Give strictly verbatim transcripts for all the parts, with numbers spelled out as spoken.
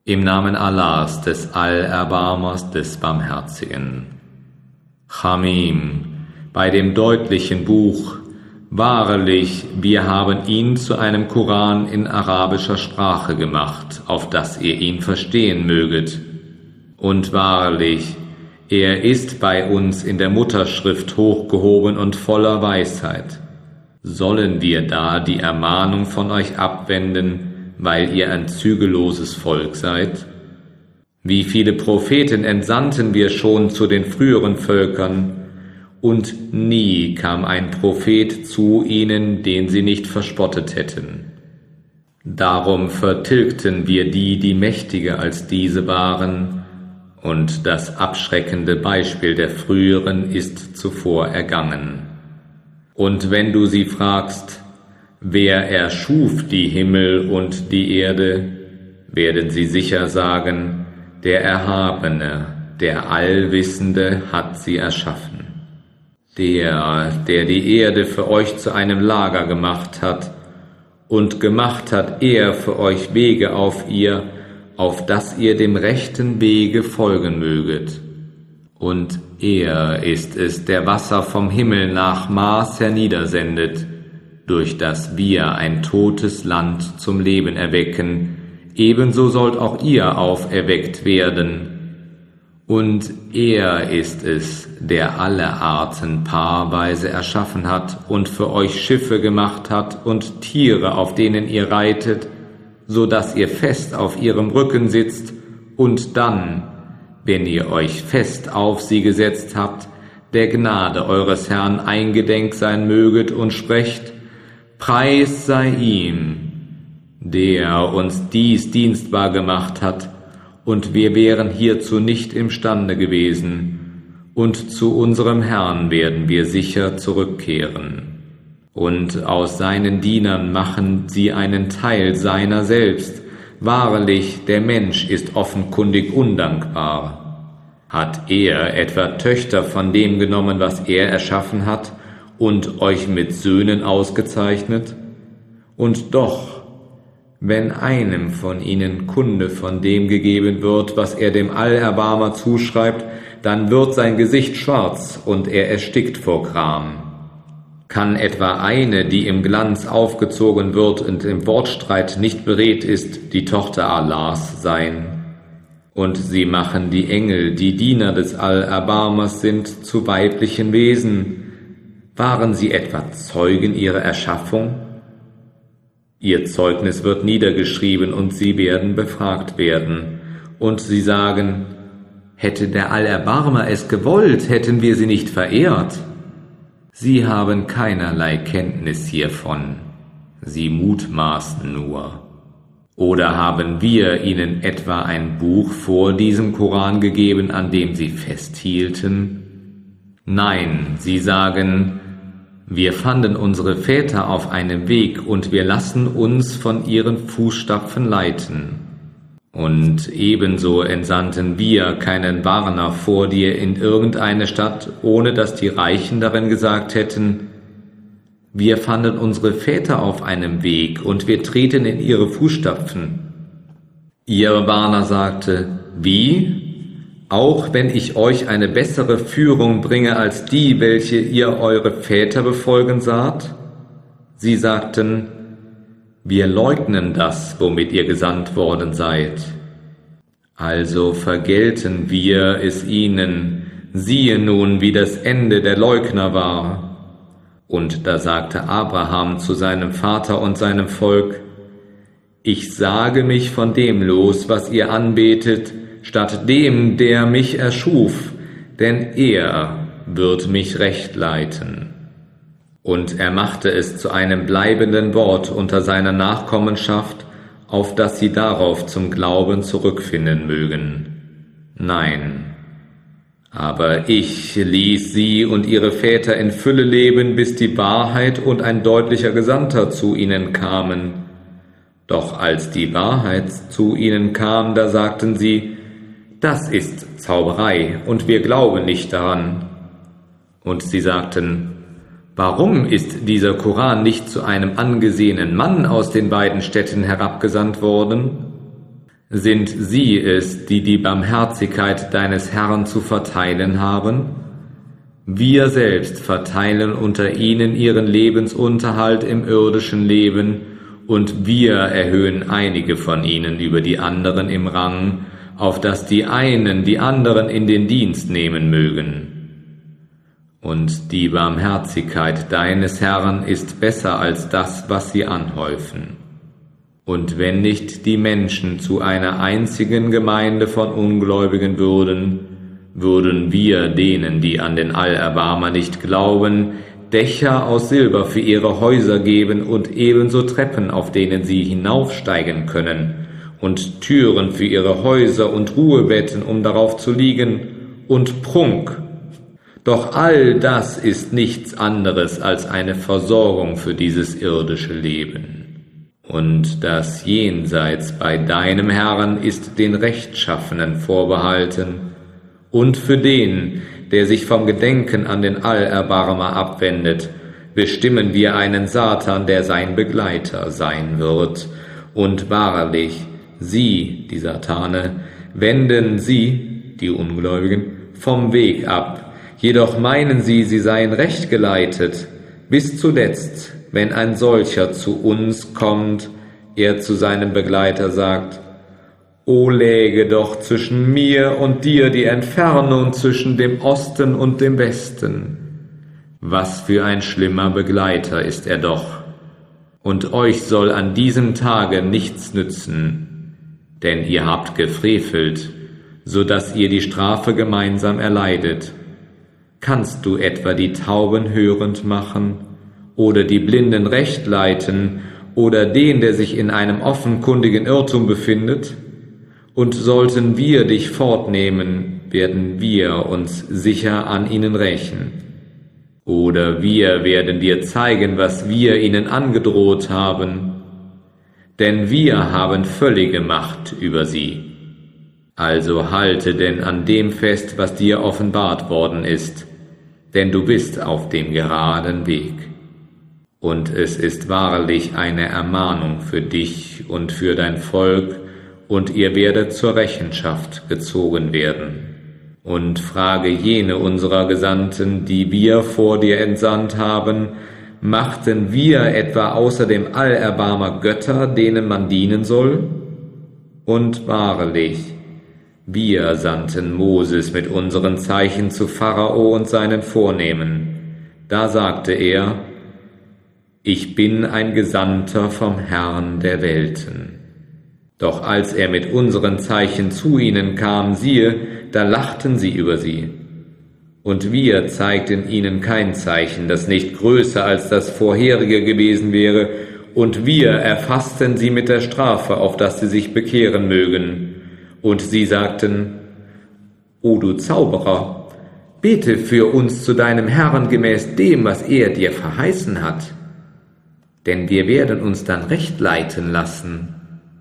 Im Namen Allahs, des Allerbarmers, des Barmherzigen. Hamim, bei dem deutlichen Buch: Wahrlich, wir haben ihn zu einem Koran in arabischer Sprache gemacht, auf dass ihr ihn verstehen möget. Und wahrlich, er ist bei uns in der Mutterschrift hochgehoben und voller Weisheit. Sollen wir da die Ermahnung von euch abwenden, weil ihr ein zügelloses Volk seid? Wie viele Propheten entsandten wir schon zu den früheren Völkern, und nie kam ein Prophet zu ihnen, den sie nicht verspottet hätten. Darum vertilgten wir die, die mächtiger als diese waren, und das abschreckende Beispiel der früheren ist zuvor ergangen. Und wenn du sie fragst, wer erschuf die Himmel und die Erde, werden sie sicher sagen, der Erhabene, der Allwissende hat sie erschaffen. Der, der die Erde für euch zu einem Lager gemacht hat, und gemacht hat er für euch Wege auf ihr, auf dass ihr dem rechten Wege folgen möget. Und er ist es, der Wasser vom Himmel nach Maß herniedersendet, durch das wir ein totes Land zum Leben erwecken, ebenso sollt auch ihr auferweckt werden. Und er ist es, der alle Arten paarweise erschaffen hat und für euch Schiffe gemacht hat und Tiere, auf denen ihr reitet, so dass ihr fest auf ihrem Rücken sitzt und dann, wenn ihr euch fest auf sie gesetzt habt, der Gnade eures Herrn eingedenk sein möget und sprecht: Preis sei ihm, der uns dies dienstbar gemacht hat, und wir wären hierzu nicht imstande gewesen, und zu unserem Herrn werden wir sicher zurückkehren. Und aus seinen Dienern machen sie einen Teil seiner selbst. Wahrlich, der Mensch ist offenkundig undankbar. Hat er etwa Töchter von dem genommen, was er erschaffen hat, und euch mit Söhnen ausgezeichnet? Und doch, wenn einem von ihnen Kunde von dem gegeben wird, was er dem Allerbarmer zuschreibt, dann wird sein Gesicht schwarz und er erstickt vor Gram. Kann etwa eine, die im Glanz aufgezogen wird und im Wortstreit nicht beredt ist, die Tochter Allahs sein? Und sie machen die Engel, die Diener des Allerbarmers sind, zu weiblichen Wesen. Waren sie etwa Zeugen ihrer Erschaffung? Ihr Zeugnis wird niedergeschrieben und sie werden befragt werden. Und sie sagen: Hätte der Allerbarmer es gewollt, hätten wir sie nicht verehrt. Sie haben keinerlei Kenntnis hiervon, sie mutmaßen nur. Oder haben wir ihnen etwa ein Buch vor diesem Koran gegeben, an dem sie festhielten? Nein, sie sagen: Wir fanden unsere Väter auf einem Weg und wir lassen uns von ihren Fußstapfen leiten. Und ebenso entsandten wir keinen Warner vor dir in irgendeine Stadt, ohne dass die Reichen darin gesagt hätten: Wir fanden unsere Väter auf einem Weg und wir treten in ihre Fußstapfen. Ihr Warner sagte: Wie? Auch wenn ich euch eine bessere Führung bringe als die, welche ihr eure Väter befolgen saht? Sie sagten: Wir leugnen das, womit ihr gesandt worden seid. Also vergelten wir es ihnen, siehe nun, wie das Ende der Leugner war. Und da sagte Abraham zu seinem Vater und seinem Volk: Ich sage mich von dem los, was ihr anbetet, statt dem, der mich erschuf, denn er wird mich recht leiten. Und er machte es zu einem bleibenden Wort unter seiner Nachkommenschaft, auf dass sie darauf zum Glauben zurückfinden mögen. Nein, aber ich ließ sie und ihre Väter in Fülle leben, bis die Wahrheit und ein deutlicher Gesandter zu ihnen kamen. Doch als die Wahrheit zu ihnen kam, da sagten sie: Das ist Zauberei, und wir glauben nicht daran. Und sie sagten: Warum ist dieser Koran nicht zu einem angesehenen Mann aus den beiden Städten herabgesandt worden? Sind sie es, die die Barmherzigkeit deines Herrn zu verteilen haben? Wir selbst verteilen unter ihnen ihren Lebensunterhalt im irdischen Leben, und wir erhöhen einige von ihnen über die anderen im Rang, auf dass die einen die anderen in den Dienst nehmen mögen. Und die Barmherzigkeit deines Herrn ist besser als das, was sie anhäufen. Und wenn nicht die Menschen zu einer einzigen Gemeinde von Ungläubigen würden, würden wir denen, die an den Allerbarmer nicht glauben, Dächer aus Silber für ihre Häuser geben und ebenso Treppen, auf denen sie hinaufsteigen können, und Türen für ihre Häuser und Ruhebetten, um darauf zu liegen, und Prunk. Doch all das ist nichts anderes als eine Versorgung für dieses irdische Leben. Und das Jenseits bei deinem Herrn ist den Rechtschaffenen vorbehalten, und für den, der sich vom Gedenken an den Allerbarmer abwendet, bestimmen wir einen Satan, der sein Begleiter sein wird. Und wahrlich, sie, die Satane, wenden sie, die Ungläubigen, vom Weg ab. Jedoch meinen sie, sie seien recht geleitet, bis zuletzt, wenn ein solcher zu uns kommt, er zu seinem Begleiter sagt: O läge doch zwischen mir und dir die Entfernung zwischen dem Osten und dem Westen. Was für ein schlimmer Begleiter ist er doch. Und euch soll an diesem Tage nichts nützen, denn ihr habt gefrevelt, so dass ihr die Strafe gemeinsam erleidet. Kannst du etwa die Tauben hörend machen, oder die Blinden recht leiten, oder den, der sich in einem offenkundigen Irrtum befindet? Und sollten wir dich fortnehmen, werden wir uns sicher an ihnen rächen. Oder wir werden dir zeigen, was wir ihnen angedroht haben, denn wir haben völlige Macht über sie. Also halte denn an dem fest, was dir offenbart worden ist, denn du bist auf dem geraden Weg. Und es ist wahrlich eine Ermahnung für dich und für dein Volk, und ihr werdet zur Rechenschaft gezogen werden. Und frage jene unserer Gesandten, die wir vor dir entsandt haben, machten wir etwa außer dem Allerbarmer Götter, denen man dienen soll? Und wahrlich, wir sandten Moses mit unseren Zeichen zu Pharao und seinen Vornehmen. Da sagte er: Ich bin ein Gesandter vom Herrn der Welten. Doch als er mit unseren Zeichen zu ihnen kam, siehe, da lachten sie über sie. Und wir zeigten ihnen kein Zeichen, das nicht größer als das vorherige gewesen wäre, und wir erfassten sie mit der Strafe, auf dass sie sich bekehren mögen. Und sie sagten: O du Zauberer, bete für uns zu deinem Herrn gemäß dem, was er dir verheißen hat, denn wir werden uns dann recht leiten lassen.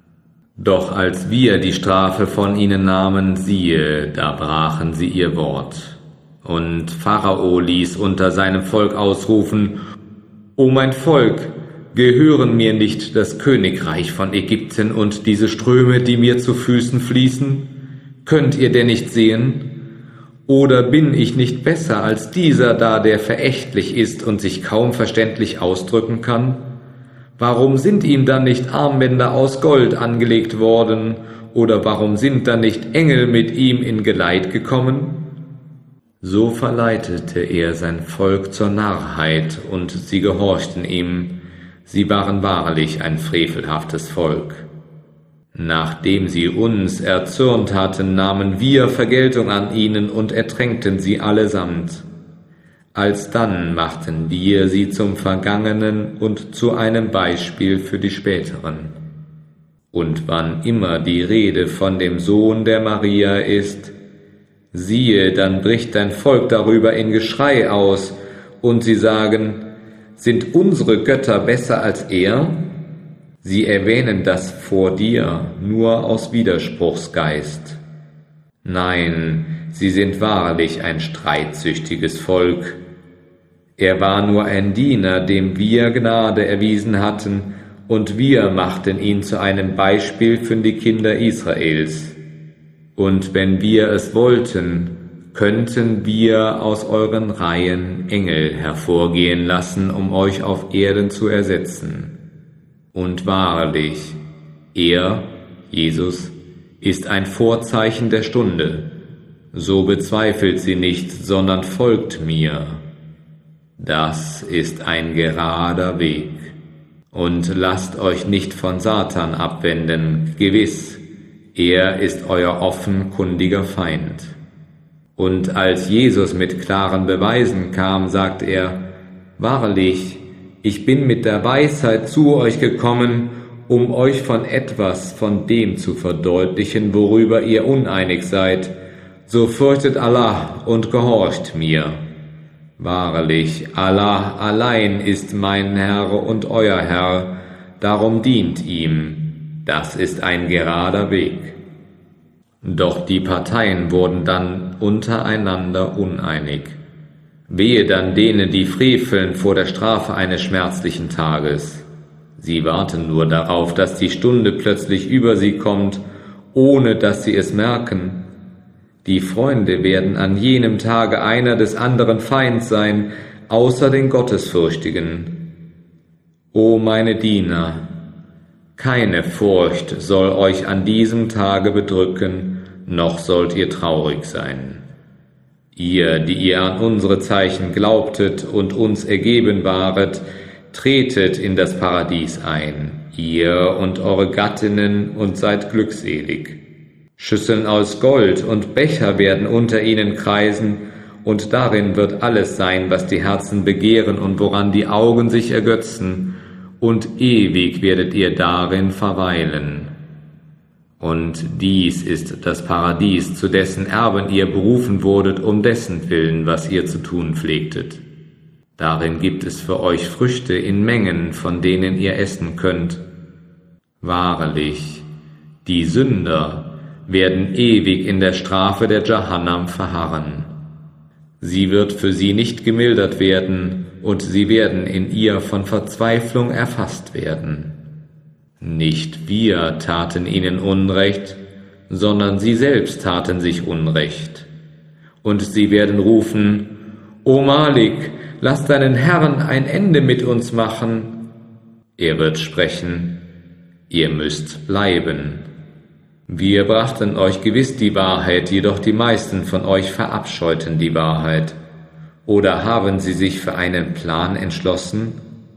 Doch als wir die Strafe von ihnen nahmen, siehe, da brachen sie ihr Wort. Und Pharao ließ unter seinem Volk ausrufen: O mein Volk, gehören mir nicht das Königreich von Ägypten und diese Ströme, die mir zu Füßen fließen? Könnt ihr denn nicht sehen? Oder bin ich nicht besser als dieser da, der verächtlich ist und sich kaum verständlich ausdrücken kann? Warum sind ihm dann nicht Armbänder aus Gold angelegt worden, oder warum sind dann nicht Engel mit ihm in Geleit gekommen? So verleitete er sein Volk zur Narrheit, und sie gehorchten ihm. Sie waren wahrlich ein frevelhaftes Volk. Nachdem sie uns erzürnt hatten, nahmen wir Vergeltung an ihnen und ertränkten sie allesamt. Alsdann machten wir sie zum Vergangenen und zu einem Beispiel für die späteren. Und wann immer die Rede von dem Sohn der Maria ist, siehe, dann bricht dein Volk darüber in Geschrei aus, und sie sagen: Sind unsere Götter besser als er? Sie erwähnen das vor dir nur aus Widerspruchsgeist. Nein, sie sind wahrlich ein streitsüchtiges Volk. Er war nur ein Diener, dem wir Gnade erwiesen hatten, und wir machten ihn zu einem Beispiel für die Kinder Israels. Und wenn wir es wollten, könnten wir aus euren Reihen Engel hervorgehen lassen, um euch auf Erden zu ersetzen. Und wahrlich, er, Jesus, ist ein Vorzeichen der Stunde. So bezweifelt sie nicht, sondern folgt mir. Das ist ein gerader Weg. Und lasst euch nicht von Satan abwenden, gewiss, er ist euer offenkundiger Feind. Und als Jesus mit klaren Beweisen kam, sagt er, wahrlich, ich bin mit der Weisheit zu euch gekommen, um euch von etwas von dem zu verdeutlichen, worüber ihr uneinig seid, so fürchtet Allah und gehorcht mir. Wahrlich, Allah allein ist mein Herr und euer Herr, darum dient ihm. Das ist ein gerader Weg. Doch die Parteien wurden dann untereinander uneinig. Wehe dann denen, die freveln vor der Strafe eines schmerzlichen Tages. Sie warten nur darauf, dass die Stunde plötzlich über sie kommt, ohne dass sie es merken. Die Freunde werden an jenem Tage einer des anderen Feind sein, außer den Gottesfürchtigen. O meine Diener, keine Furcht soll euch an diesem Tage bedrücken, noch sollt ihr traurig sein. Ihr, die ihr an unsere Zeichen glaubtet und uns ergeben waret, tretet in das Paradies ein, ihr und eure Gattinnen, und seid glückselig. Schüsseln aus Gold und Becher werden unter ihnen kreisen, und darin wird alles sein, was die Herzen begehren und woran die Augen sich ergötzen, und ewig werdet ihr darin verweilen. Und dies ist das Paradies, zu dessen Erben ihr berufen wurdet, um dessen Willen, was ihr zu tun pflegtet. Darin gibt es für euch Früchte in Mengen, von denen ihr essen könnt. Wahrlich, die Sünder werden ewig in der Strafe der Jahannam verharren. Sie wird für sie nicht gemildert werden, und sie werden in ihr von Verzweiflung erfasst werden. Nicht wir taten ihnen Unrecht, sondern sie selbst taten sich Unrecht. Und sie werden rufen, O Malik, lass deinen Herrn ein Ende mit uns machen. Er wird sprechen, ihr müsst bleiben. Wir brachten euch gewiss die Wahrheit, jedoch die meisten von euch verabscheuten die Wahrheit. Oder haben sie sich für einen Plan entschlossen?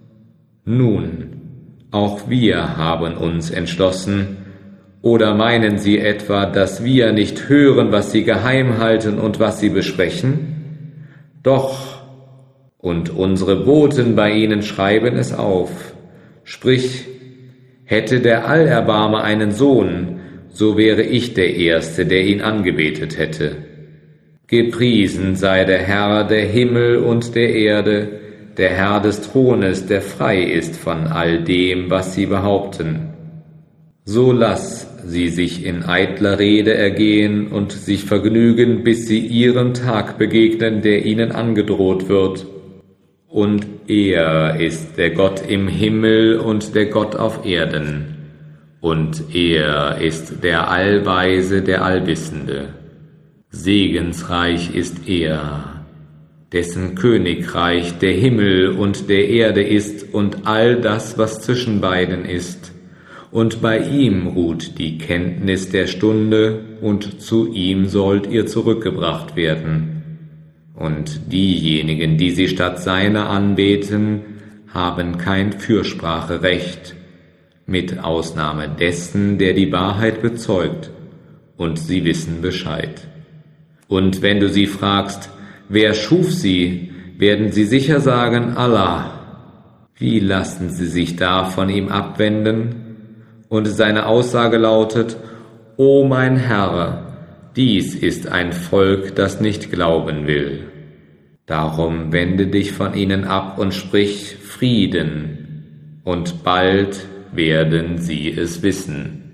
Nun, auch wir haben uns entschlossen. Oder meinen sie etwa, dass wir nicht hören, was sie geheim halten und was sie besprechen? Doch, und unsere Boten bei ihnen schreiben es auf. Sprich, hätte der Allerbarmer einen Sohn, so wäre ich der Erste, der ihn angebetet hätte. Gepriesen sei der Herr der Himmel und der Erde, der Herr des Thrones, der frei ist von all dem, was sie behaupten. So lass sie sich in eitler Rede ergehen und sich vergnügen, bis sie ihrem Tag begegnen, der ihnen angedroht wird. Und er ist der Gott im Himmel und der Gott auf Erden. Und er ist der Allweise, der Allwissende. Segensreich ist er, dessen Königreich der Himmel und der Erde ist und all das, was zwischen beiden ist. Und bei ihm ruht die Kenntnis der Stunde, und zu ihm sollt ihr zurückgebracht werden. Und diejenigen, die sie statt seiner anbeten, haben kein Fürspracherecht, mit Ausnahme dessen, der die Wahrheit bezeugt, und sie wissen Bescheid. Und wenn du sie fragst, wer schuf sie, werden sie sicher sagen, Allah. Wie lassen sie sich da von ihm abwenden? Und seine Aussage lautet, O mein Herr, dies ist ein Volk, das nicht glauben will. Darum wende dich von ihnen ab und sprich Frieden, und bald werden sie es wissen.